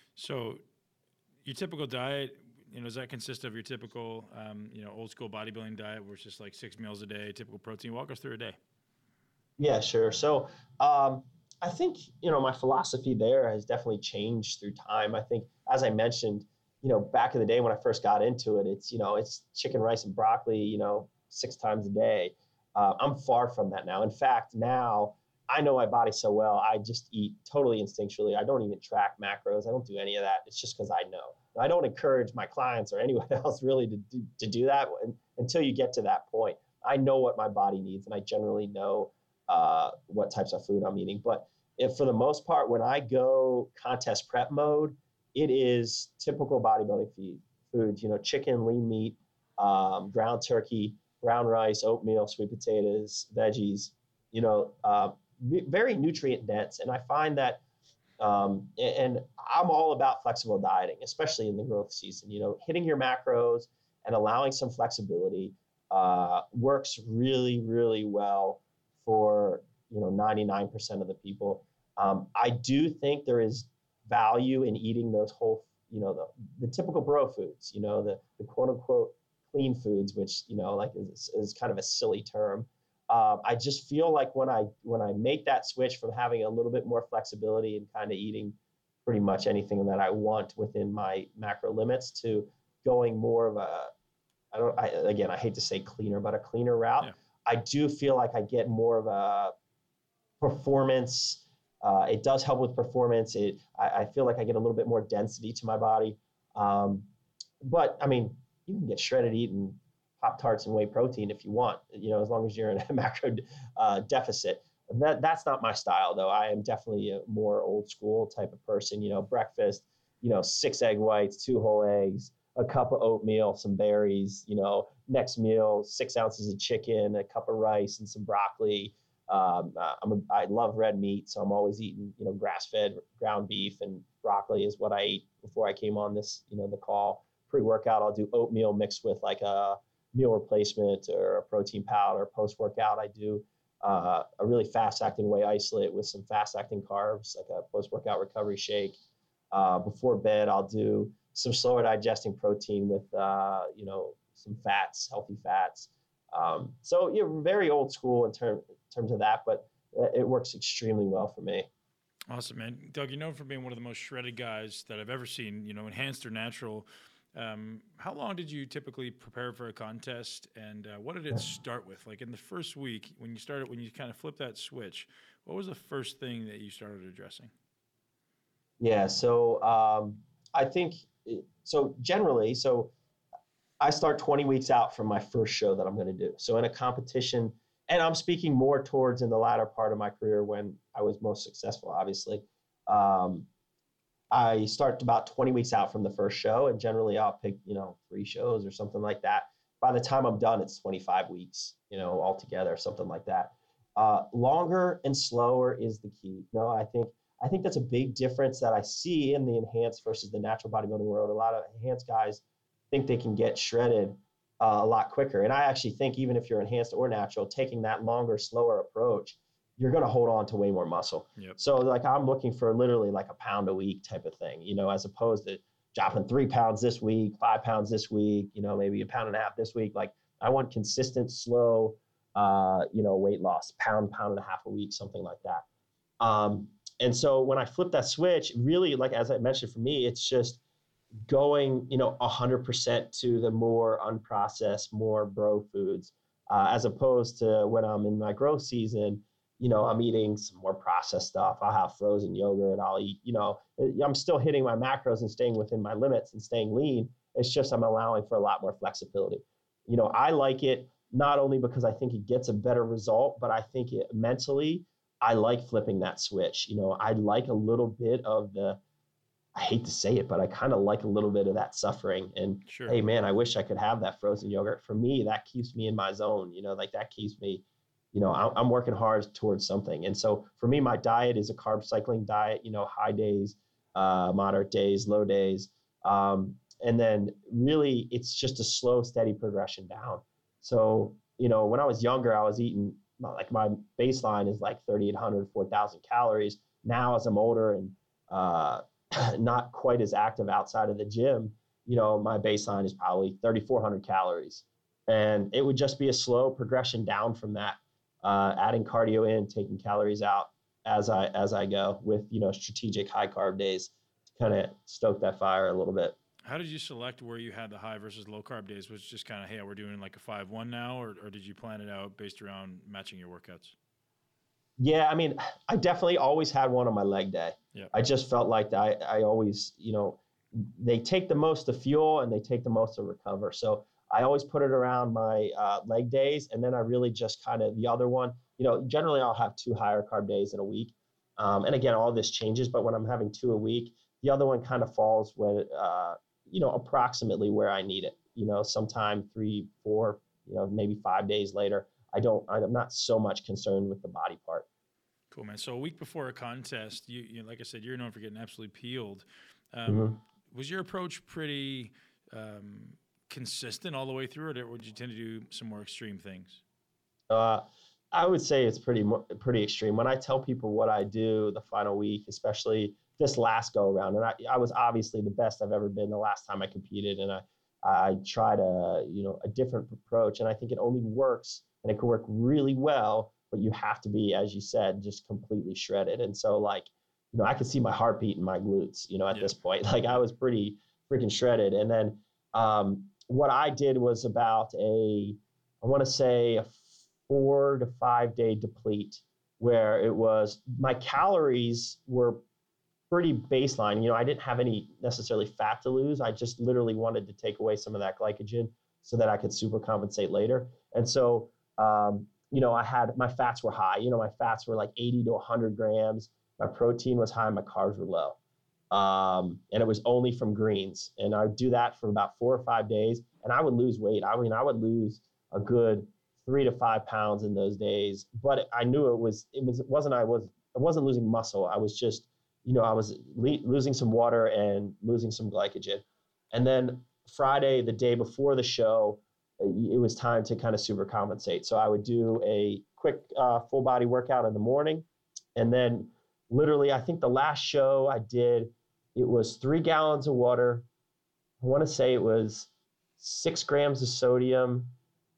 So your typical diet, you know, does that consist of your typical, um, you know, old school bodybuilding diet where it's just like six meals a day, typical protein? Walk us through a day. Yeah, sure. So um, I think, you know, my philosophy there has definitely changed through time. I think, as I mentioned, you know, back in the day when I first got into it, it's, you know, it's chicken, rice, and broccoli, you know, six times a day. Uh, I'm far from that now. In fact, now I know my body so well, I just eat totally instinctually. I don't even track macros. I don't do any of that. It's just because I know. I don't encourage my clients or anyone else really to do, to do that until you get to that point. I know what my body needs, and I generally know uh, what types of food I'm eating. But if for the most part, when I go contest prep mode, it is typical bodybuilding feed, foods, you know, chicken, lean meat, um, ground turkey, brown rice, oatmeal, sweet potatoes, veggies, you know, uh, very nutrient dense. And I find that, um, and I'm all about flexible dieting, especially in the growth season. You know, hitting your macros and allowing some flexibility uh, works really, really well for, you know, ninety-nine percent of the people. Um, I do think there is value in eating those whole, you know, the, the typical bro foods, you know, the, the quote unquote clean foods, which, you know, like is, is kind of a silly term. Uh, I just feel like when I, when I make that switch from having a little bit more flexibility and kind of eating pretty much anything that I want within my macro limits to going more of a, I don't, I, again, I hate to say cleaner, but a cleaner route. Yeah. I do feel like I get more of a performance. Uh, it does help with performance. It, I, I feel like I get a little bit more density to my body. Um, but I mean, you can get shredded eating Pop-Tarts and whey protein if you want, you know, as long as you're in a macro uh, deficit. That that's not my style though. I am definitely a more old school type of person, you know, breakfast, you know, six egg whites, two whole eggs, a cup of oatmeal, some berries, you know, next meal, six ounces of chicken, a cup of rice and some broccoli. Um, I'm a, I love red meat, so I'm always eating, you know, grass-fed ground beef, and broccoli is what I ate before I came on this, you know, the call. Pre-workout, I'll do oatmeal mixed with like a meal replacement or a protein powder. Post-workout, I do uh, a really fast-acting whey isolate with some fast-acting carbs, like a post-workout recovery shake. Uh, before bed, I'll do some slower digesting protein with, uh, you know, some fats, healthy fats. Um, so you're yeah, very old school in, term, in terms of that, but it works extremely well for me. Awesome, man. Doug, you're known for being one of the most shredded guys that I've ever seen, you know, enhanced or natural. Um, how long did you typically prepare for a contest, and uh, what did it start with? Like in the first week, when you started, when you kind of flipped that switch, what was the first thing that you started addressing? Yeah, so um, I think, so generally, so I start twenty weeks out from my first show that I'm going to do. So in a competition, and I'm speaking more towards in the latter part of my career when I was most successful, obviously. Um, I start about twenty weeks out from the first show, and generally I'll pick, you know, three shows or something like that. By the time I'm done, it's twenty-five weeks, you know, altogether, something like that. Uh, longer and slower is the key. You know, I think, I think that's a big difference that I see in the enhanced versus the natural bodybuilding world. A lot of enhanced guys think they can get shredded uh, a lot quicker. And I actually think even if you're enhanced or natural, taking that longer, slower approach, you're going to hold on to way more muscle. Yep. So like I'm looking for literally like a pound a week type of thing, you know, as opposed to dropping three pounds this week, five pounds this week, you know, maybe a pound and a half this week. Like I want consistent, slow, uh, you know, weight loss, pound, pound and a half a week, something like that. Um, and so when I flip that switch, really, like, as I mentioned, for me, it's just going, you know, a hundred percent to the more unprocessed, more bro foods, uh, as opposed to when I'm in my growth season, you know, I'm eating some more processed stuff. I'll have frozen yogurt. I'll eat, you know, I'm still hitting my macros and staying within my limits and staying lean. It's just I'm allowing for a lot more flexibility. You know, I like it not only because I think it gets a better result, but I think it mentally, I like flipping that switch. You know, I like a little bit of the, I hate to say it, but I kind of like a little bit of that suffering. And sure. Hey, man, I wish I could have that frozen yogurt. For me, that keeps me in my zone. You know, like that keeps me, you know, I'm working hard towards something. And so for me, my diet is a carb cycling diet, you know, high days, uh, moderate days, low days. Um, and then really it's just a slow, steady progression down. So, you know, when I was younger, I was eating, like my baseline is like thirty-eight hundred, four thousand calories. Now, as I'm older and uh, not quite as active outside of the gym, you know, my baseline is probably thirty-four hundred calories. And it would just be a slow progression down from that. Uh, adding cardio in, taking calories out as I as I go with, you know, strategic high carb days to kind of stoke that fire a little bit. How did you select where you had the high versus low carb days? Was it just kind of, hey, we're doing like a five one now, or, or did you plan it out based around matching your workouts? Yeah, I mean, I definitely always had one on my leg day. Yep. I just felt like I, I always, you know, they take the most to fuel and they take the most to recover. So I always put it around my uh, leg days. And then I really just kind of the other one, you know, generally I'll have two higher carb days in a week. Um, and again, all this changes, but when I'm having two a week, the other one kind of falls when, uh, you know, approximately where I need it, you know, sometime three, four, you know, maybe five days later. I don't, I'm not so much concerned with the body part. Cool, man. So a week before a contest, you, you know, like I said, you're known for getting absolutely peeled. Um, Mm-hmm. Was your approach pretty um, consistent all the way through, or would you tend to do some more extreme things? Uh, I would say it's pretty pretty extreme. When I tell people what I do the final week, especially this last go around, and I, I was obviously the best I've ever been the last time I competed, and I I tried a you know a different approach, and I think it only works, and it can work really well, but you have to be, as you said, just completely shredded. And so like, you know, I could see my heartbeat in my glutes, you know, at yeah. this point. Like I was pretty freaking shredded. And then um, what I did was about a, I want to say a four to five day deplete, where it was, my calories were pretty baseline. You know, I didn't have any necessarily fat to lose. I just literally wanted to take away some of that glycogen so that I could super compensate later. And so, um, you know, I had, my fats were high. You know, my fats were like eighty to one hundred grams. My protein was high. My carbs were low. Um, and it was only from greens. And I would do that for about four or five days. And I would lose weight. I mean, I would lose a good three to five pounds in those days. But I knew it was, it was, it wasn't, I was, I wasn't losing muscle. I was just, you know, I was le- losing some water and losing some glycogen. And then Friday, the day before the show, it was time to kind of super compensate. So I would do a quick uh, full body workout in the morning. And then literally, I think the last show I did, it was three gallons of water. I want to say it was six grams of sodium,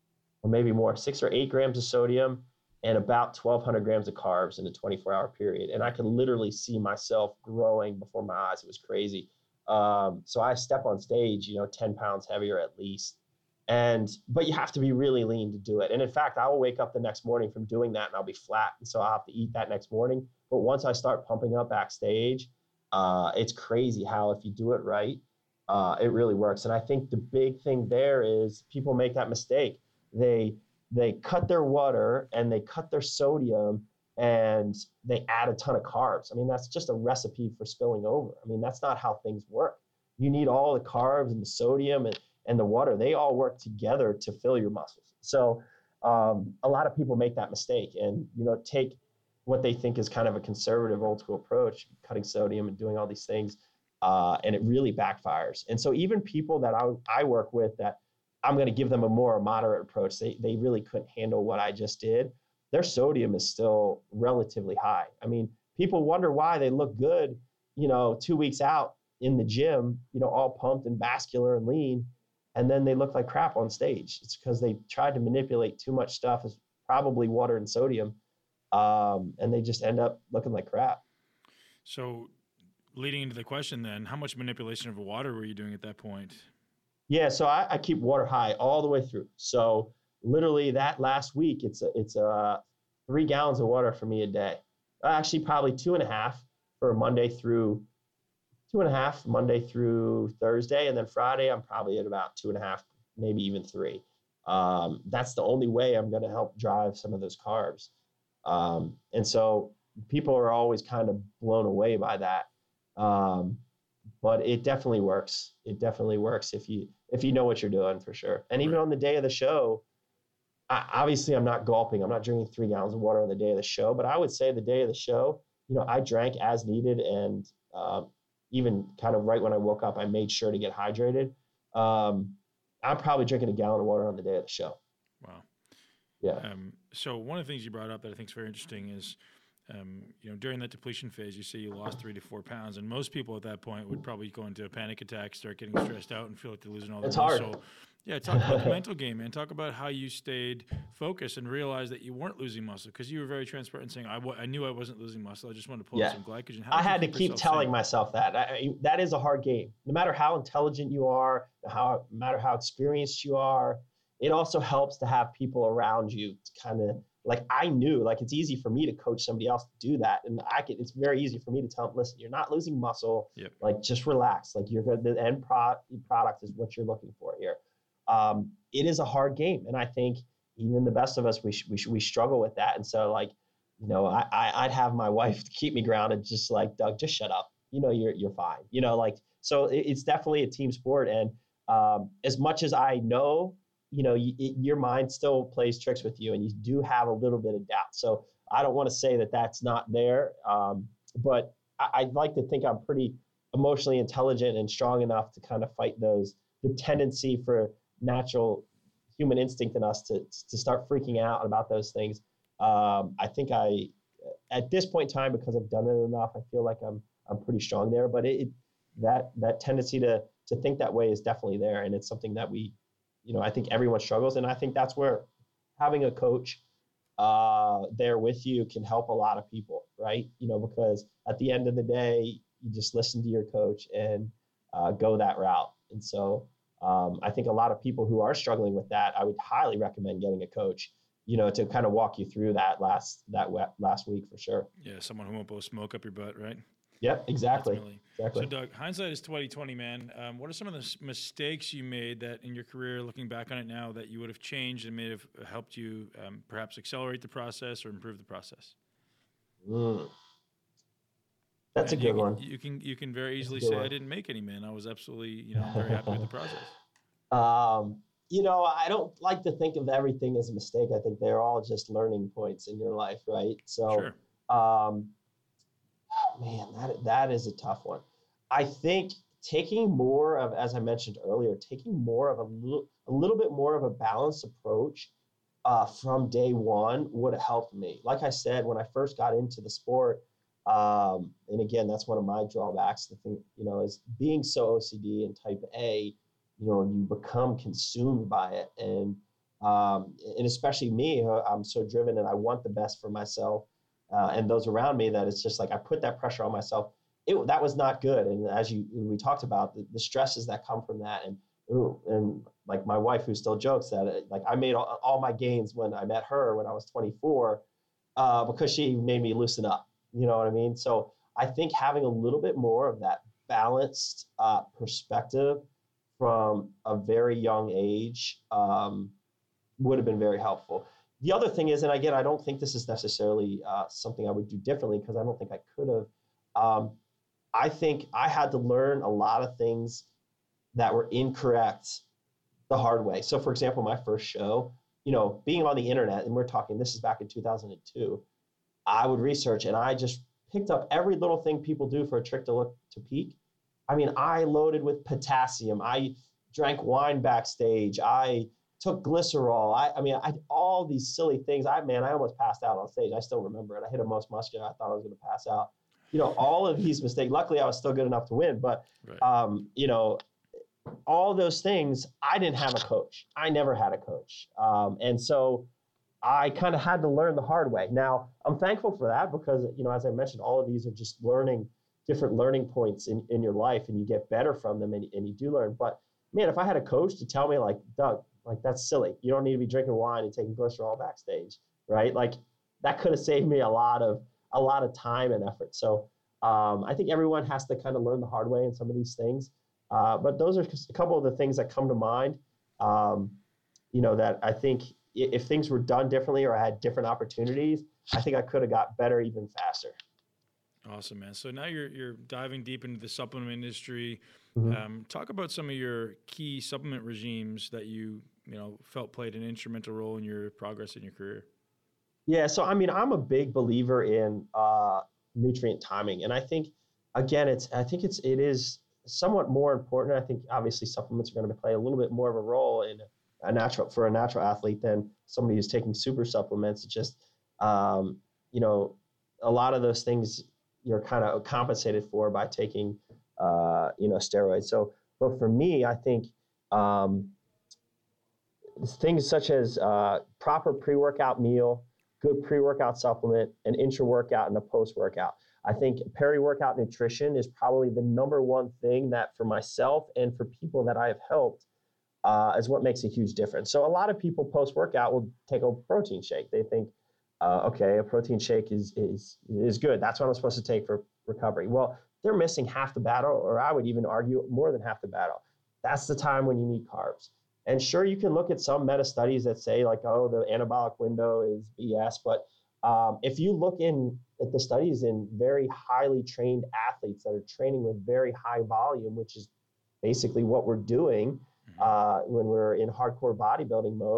or maybe more, six or eight grams of sodium, and about twelve hundred grams of carbs in a twenty-four hour period. And I could literally see myself growing before my eyes. It was crazy. Um, so I step on stage, you know, ten pounds heavier at least. And, but you have to be really lean to do it. And in fact, I will wake up the next morning from doing that and I'll be flat. And so I'll have to eat that next morning. But once I start pumping up backstage, uh, it's crazy how if you do it right, uh, it really works. And I think the big thing there is people make that mistake. They, they cut their water and they cut their sodium and they add a ton of carbs. I mean, that's just a recipe for spilling over. I mean, that's not how things work. You need all the carbs and the sodium and, and the water. They all work together to fill your muscles. So um, a lot of people make that mistake and, you know, take what they think is kind of a conservative old school approach, cutting sodium and doing all these things. Uh, and it really backfires. And so even people that I, I work with that I'm going to give them a more moderate approach, they, they really couldn't handle what I just did. Their sodium is still relatively high. I mean, people wonder why they look good, you know, two weeks out in the gym, you know, all pumped and vascular and lean, and then they look like crap on stage. It's because they tried to manipulate too much stuff, as probably water and sodium, um, and they just end up looking like crap. So leading into the question then, how much manipulation of water were you doing at that point? Yeah, so I, I keep water high all the way through. So literally that last week, it's a, it's a three gallons of water for me a day. Actually, probably two and a half for Monday through two and a half Monday through Thursday. And then Friday, I'm probably at about two and a half, maybe even three. Um, that's the only way I'm going to help drive some of those carbs. Um, and so people are always kind of blown away by that. Um, but it definitely works. It definitely works if you, if you know what you're doing, for sure. And even on the day of the show, I, obviously I'm not gulping. I'm not drinking three gallons of water on the day of the show, but I would say the day of the show, you know, I drank as needed. And, um, even kind of right when I woke up, I made sure to get hydrated. Um, I'm probably drinking a gallon of water on the day of the show. Wow. Yeah. Um, so one of the things you brought up that I think is very interesting is, um, you know, during that depletion phase, you say you lost three to four pounds, and most people at that point would probably go into a panic attack, start getting stressed out, and feel like they're losing all their it's muscle. hard. Yeah, talk about the mental game, man. Talk about how you stayed focused and realized that you weren't losing muscle, because you were very transparent saying, I, w- I knew I wasn't losing muscle. I just wanted to pull yeah. out some glycogen. How I had to keep telling safe? myself that. I, that is a hard game. No matter how intelligent you are, how, no matter how experienced you are, it also helps to have people around you to kind of, like, I knew, like, it's easy for me to coach somebody else to do that. And I can, it's very easy for me to tell them, listen, you're not losing muscle. Yep. Like, just relax. Like, you're good. The end pro- product is what you're looking for here. Um, it is a hard game. And I think even the best of us, we, sh- we, sh- we struggle with that. And so, like, you know, I, I, I'd have my wife to keep me grounded, just like, Doug, just shut up. You know, you're, you're fine. You know, like, so it, it's definitely a team sport. And um, as much as I know, you know, you, it, your mind still plays tricks with you, and you do have a little bit of doubt. So I don't want to say that that's not there, um, but I, I'd like to think I'm pretty emotionally intelligent and strong enough to kind of fight those, the tendency for natural human instinct in us to, to start freaking out about those things. Um, I think I, at this point in time, because I've done it enough, I feel like I'm, I'm pretty strong there, but it, that, that tendency to, to think that way is definitely there. And it's something that we, you know, I think everyone struggles. And I think that's where having a coach uh, there with you can help a lot of people, right? You know, because at the end of the day, you just listen to your coach and uh, go that route. And so um, I think a lot of people who are struggling with that, I would highly recommend getting a coach, you know, to kind of walk you through that last, that last week for sure. Yeah. Someone who won't blow smoke up your butt, right? Yep, exactly. exactly. So Doug, hindsight is twenty twenty, man. Um, what are some of the mistakes you made that in your career, looking back on it now, that you would have changed and may have helped you um, perhaps accelerate the process or improve the process? Mm. That's and a good you, one. You can you can very easily say one. I didn't make any, man. I was absolutely, you know, very happy with the process. Um, you know, I don't like to think of everything as a mistake. I think they're all just learning points in your life, right? So, sure. um, man, that that is a tough one. I think taking more of, as I mentioned earlier, taking more of a little, a little bit more of a balanced approach uh, from day one would have helped me. Like I said, when I first got into the sport, um, and again, that's one of my drawbacks. The thing, you know, is being so O C D and type A, you know, you become consumed by it, and um, and especially me, I'm so driven, and I want the best for myself. Uh, and those around me, that it's just like I put that pressure on myself. It, that was not good. And as you we talked about, the, the stresses that come from that, and and like my wife, who still jokes that it, like I made all, all my gains when I met her when I was twenty-four, uh, because she made me loosen up. You know what I mean? So I think having a little bit more of that balanced uh, perspective from a very young age um, would have been very helpful. The other thing is, and again, I don't think this is necessarily uh, something I would do differently, because I don't think I could have. Um, I think I had to learn a lot of things that were incorrect the hard way. So, for example, my first show, you know, being on the internet, and we're talking, this is back in two thousand two, I would research, and I just picked up every little thing people do for a trick to look to peak. I mean, I loaded with potassium. I drank wine backstage. I took glycerol. I, I mean, I all these silly things. I man, I almost passed out on stage. I still remember it. I hit a most muscular. I thought I was going to pass out. You know, all of these mistakes. Luckily, I was still good enough to win. But right. um, you know, all those things. I didn't have a coach. I never had a coach, um, and so I kind of had to learn the hard way. Now, I'm thankful for that, because you know, as I mentioned, all of these are just learning different learning points in, in your life, and you get better from them, and, and you do learn. But man, if I had a coach to tell me, like, Doug, like, that's silly. You don't need to be drinking wine and taking glycerol backstage, right? Like, that could have saved me a lot of a lot of time and effort. So um, I think everyone has to kind of learn the hard way in some of these things. Uh, but those are a couple of the things that come to mind, um, you know, that I think if things were done differently or I had different opportunities, I think I could have got better even faster. Awesome, man. So now you're you're diving deep into the supplement industry. Mm-hmm. Um, talk about some of your key supplement regimes that you you know felt played an instrumental role in your progress in your career. Yeah, so I mean, I'm a big believer in uh, nutrient timing, and I think again, it's I think it's it is somewhat more important. I think obviously supplements are going to play a little bit more of a role in a natural for a natural athlete than somebody who's taking super supplements. It's just um, you know, a lot of those things you're kind of compensated for by taking, uh, you know, steroids. So, but for me, I think um, things such as uh, proper pre-workout meal, good pre-workout supplement, an intra-workout and a post-workout. I think peri-workout nutrition is probably the number one thing that for myself and for people that I have helped uh, is what makes a huge difference. So a lot of people post-workout will take a protein shake. They think, Uh, okay, a protein shake is is is good. That's what I'm supposed to take for recovery. Well, they're missing half the battle, or I would even argue more than half the battle. That's the time when you need carbs. And sure, you can look at some meta studies that say like, oh, the anabolic window is B S. But um, if you look in at the studies in very highly trained athletes that are training with very high volume, which is basically what we're doing uh, when we're in hardcore bodybuilding mode,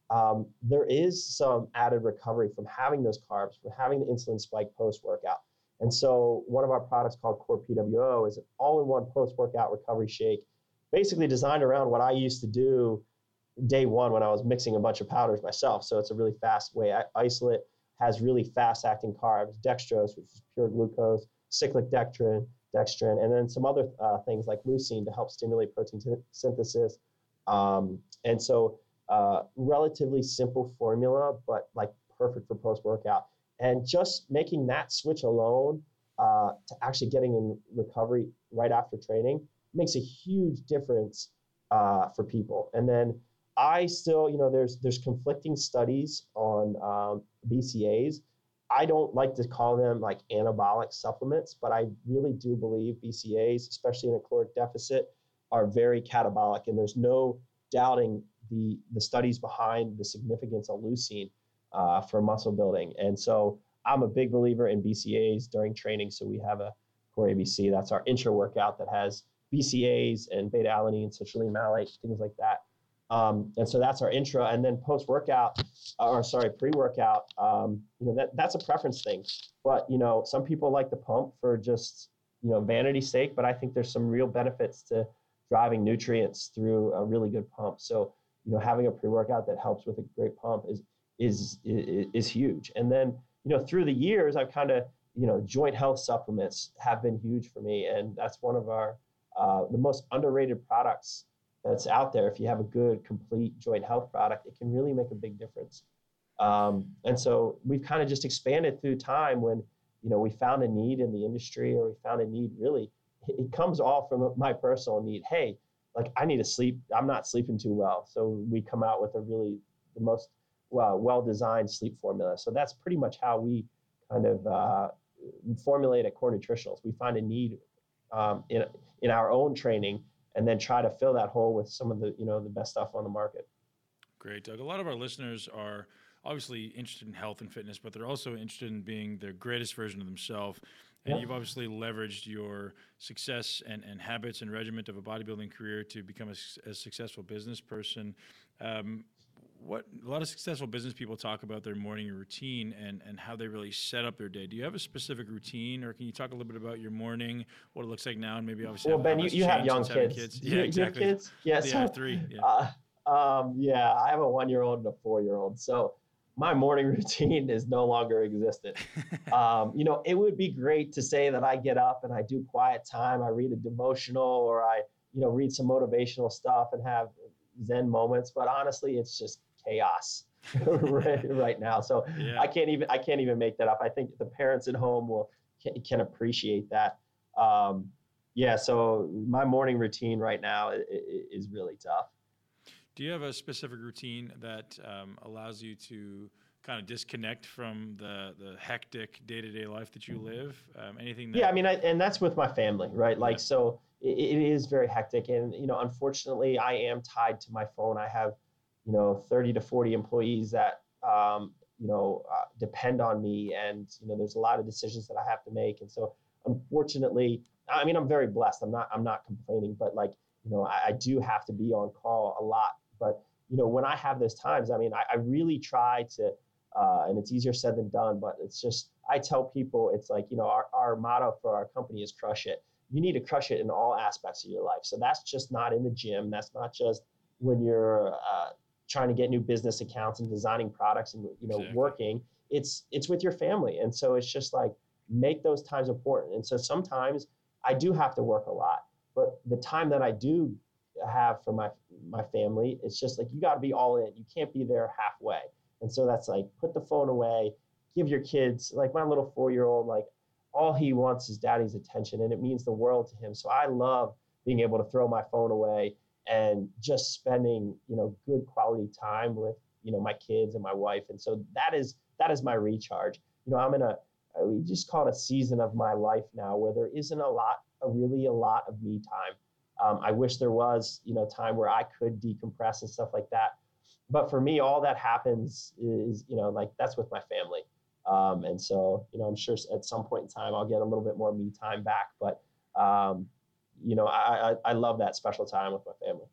um, there is some added recovery from having those carbs, from having the insulin spike post-workout. And so one of our products called Core P W O is an all-in-one post-workout recovery shake, basically designed around what I used to do day one when I was mixing a bunch of powders myself. So it's a really fast way. Isolate has really fast-acting carbs, dextrose, which is pure glucose, cyclic dextrin, dextrin, and then some other uh, things like leucine to help stimulate protein t- synthesis. Um, and so uh, relatively simple formula, but like perfect for post-workout. And just making that switch alone uh, to actually getting in recovery right after training makes a huge difference uh, for people. And then I still, you know, there's there's conflicting studies on um, B C As. I don't like to call them like anabolic supplements, but I really do believe B C As, especially in a caloric deficit, are very catabolic. And there's no doubting the the studies behind the significance of leucine uh, for muscle building. And so I'm a big believer in B C As during training. So we have a Core A B C, that's our intra workout that has B C As and beta alanine, citrulline malate, things like that. Um, and so that's our intra. And then post-workout, or sorry, pre-workout, um, you know, that that's a preference thing. But, you know, some people like the pump for just, you know, vanity's sake, but I think there's some real benefits to driving nutrients through a really good pump. So, you know, having a pre-workout that helps with a great pump is, is, is, is huge. And then, you know, through the years, I've kind of, you know, joint health supplements have been huge for me. And that's one of our, uh, the most underrated products that's out there. If you have a good, complete joint health product, it can really make a big difference. Um, and so we've kind of just expanded through time when, you know, we found a need in the industry, or we found a need really, it comes all from my personal need. Hey, like I need to sleep. I'm not sleeping too well. So we come out with a really, the most well, well-designed sleep formula. So that's pretty much how we kind of uh, formulate at Core Nutritionals. We find a need um, in, in our own training, and then try to fill that hole with some of the, you know, the best stuff on the market. Great, Doug. A lot of our listeners are obviously interested in health and fitness, but they're also interested in being their greatest version of themselves. And yep. You've obviously leveraged your success and, and habits and regiment of a bodybuilding career to become a, a successful business person. Um, what a lot of successful business people talk about their morning routine and, and how they really set up their day. Do you have a specific routine, or can you talk a little bit about your morning, what it looks like now, and maybe obviously well, how, Ben, how you, you have young kids. kids. You, Yeah, exactly. You have kids? Yeah, yeah so, I have three. Yeah. Uh, um, yeah, I have a one-year-old and a four-year-old. So my morning routine is no longer existent. um, you know, it would be great to say that I get up and I do quiet time, I read a devotional, or I, you know, read some motivational stuff and have Zen moments. But honestly, it's just chaos right, right now. So yeah. I can't even I can't even make that up. I think the parents at home will can, can appreciate that. Um, yeah. So my morning routine right now is, is really tough. Do you have a specific routine that um, allows you to kind of disconnect from the the hectic day-to-day life that you live? Um, anything? That- yeah, I mean, I, and that's with my family, right? Like, yeah. so it, it is very hectic, and you know, unfortunately, I am tied to my phone. I have, you know, thirty to forty employees that um, you know uh, depend on me, and you know, there's a lot of decisions that I have to make, and so unfortunately, I mean, I'm very blessed. I'm not I'm not complaining, but like, you know, I, I do have to be on call a lot. But, you know, when I have those times, I mean, I, I really try to, uh, and it's easier said than done, but it's just, I tell people, it's like, you know, our, our motto for our company is crush it. You need to crush it in all aspects of your life. So that's just not in the gym. That's not just when you're uh, trying to get new business accounts and designing products and, you know, exactly. working. It's, it's with your family. And so it's just like, make those times important. And so sometimes I do have to work a lot, but the time that I do have for my my family, it's just like, you got to be all in. You can't be there halfway. And so that's like, put the phone away, give your kids, like my little four-year-old, like all he wants is daddy's attention, and it means the world to him. So I love being able to throw my phone away and just spending, you know, good quality time with, you know, my kids and my wife. And so that is that is my recharge. You know, I'm in a, we just call it a season of my life now where there isn't a lot, a really a lot of me time. Um, I wish there was, you know, time where I could decompress and stuff like that. But for me, all that happens is, you know, like that's with my family. Um, and so, you know, I'm sure at some point in time, I'll get a little bit more me time back. But, um, you know, I, I, I love that special time with my family.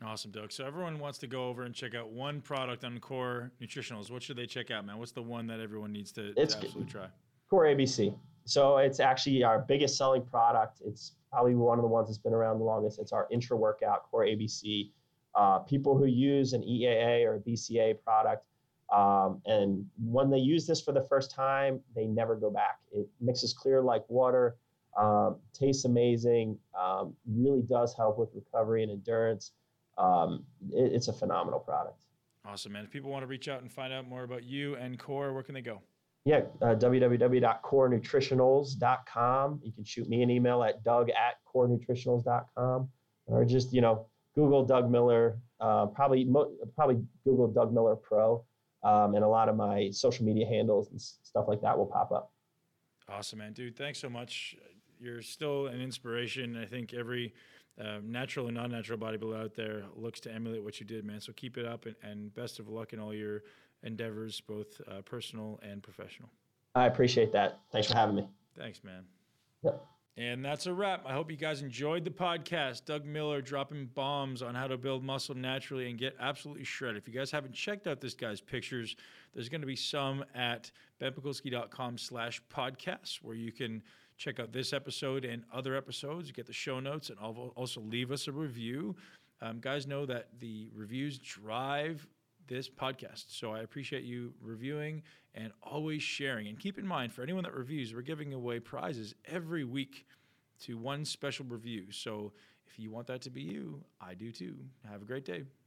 Awesome, Doug. So everyone wants to go over and check out one product on Core Nutritionals. What should they check out, man? What's the one that everyone needs to, to absolutely try? Core A B C. So it's actually our biggest selling product. It's probably one of the ones that's been around the longest. It's our intra-workout Core A B C. Uh, people who use an E A A or a B C A product, um, and when they use this for the first time, they never go back. It mixes clear like water, um, tastes amazing, um, really does help with recovery and endurance. Um, it, it's a phenomenal product. Awesome, man. If people want to reach out and find out more about you and Core, where can they go? Yeah, uh, w w w dot core nutritionals dot com. You can shoot me an email at doug at core nutritionals dot com, or just, you know, Google Doug Miller, uh, probably mo- probably Google Doug Miller Pro, um, and a lot of my social media handles and s- stuff like that will pop up. Awesome, man. Dude, thanks so much. You're still an inspiration. I think every uh, natural and non-natural bodybuilder out there looks to emulate what you did, man. So keep it up, and, and best of luck in all your endeavors, both uh, personal and professional. I appreciate that. Thanks for having me. Thanks, man. Yep. And that's a wrap. I hope you guys enjoyed the podcast. Doug Miller dropping bombs on how to build muscle naturally and get absolutely shredded. If you guys haven't checked out this guy's pictures, there's going to be some at ben pakulski dot com slash podcasts where you can check out this episode and other episodes, get the show notes, and also leave us a review. Um, guys know that the reviews drive this podcast. So I appreciate you reviewing and always sharing. And keep in mind, for anyone that reviews, we're giving away prizes every week to one special review. So if you want that to be you, I do too. Have a great day.